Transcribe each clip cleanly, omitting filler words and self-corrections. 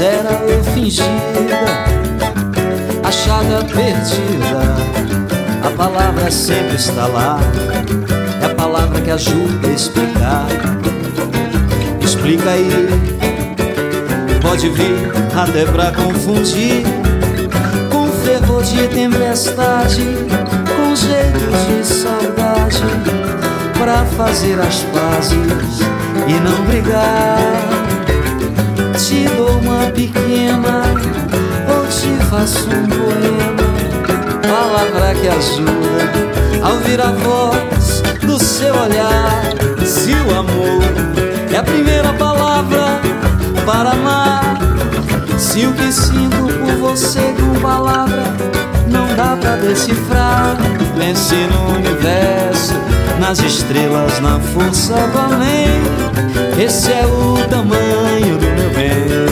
sincera ou fingida, achada, perdida, a palavra sempre está lá. É a palavra que ajuda a explicar. Explica aí, pode vir até pra confundir, com fervor de tempestade, com jeito de saudade, pra fazer as pazes e não brigar. Te dou uma pequena ou te faço um poema, palavra que ajuda a ouvir a voz do seu olhar. Se o amor é a primeira palavra para amar, se o que sinto por você com palavra não dá pra decifrar, pense no universo, nas estrelas, na força do além. Esse é o tamanho do meu bem.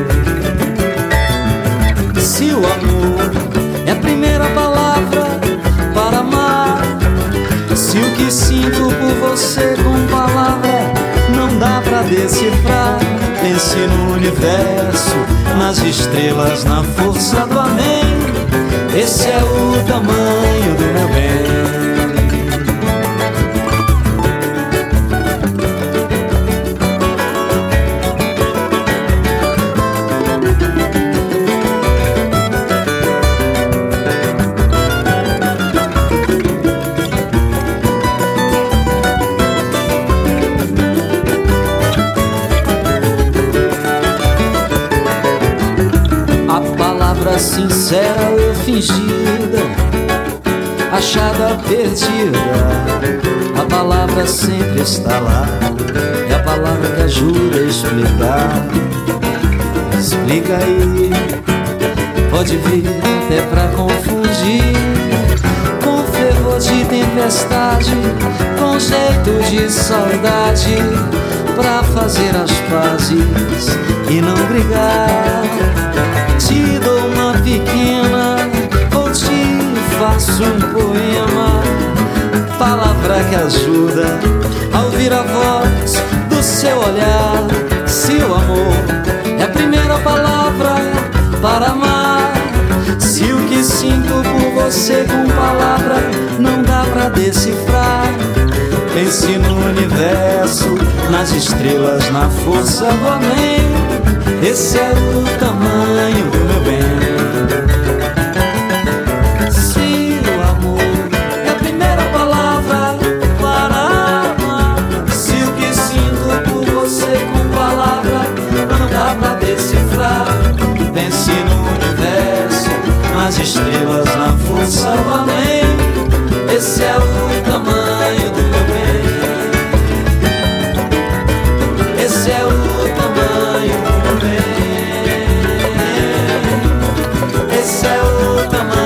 Se o amor é a primeira palavra para amar, se o que sinto por você com palavra não dá pra decifrar, pense no universo, nas estrelas, na força do amém. Esse é o tamanho do meu bem. Sincera ou fingida, achada, perdida, a palavra sempre está lá. É a palavra que ajuda a explicar. Explica aí, pode vir até pra confundir, com fervor de tempestade, com jeito de saudade, pra fazer as pazes e não brigar. Te dou uma pequena ou te faço um poema, palavra que ajuda a ouvir a voz do seu olhar. Se o amor é a primeira palavra para amar, se o que sinto por você com palavra não dá pra decifrar, pense no universo, nas estrelas, na força do além. Esse é o tamanho do meu bem. Se o amor é a primeira palavra para amar, se o que sinto por você com palavra não dá pra decifrar, pense no universo, nas estrelas, na força do além. Esse é o tamanho do meu bem. Esse é o tamanho do meu bem. Esse é o tamanho.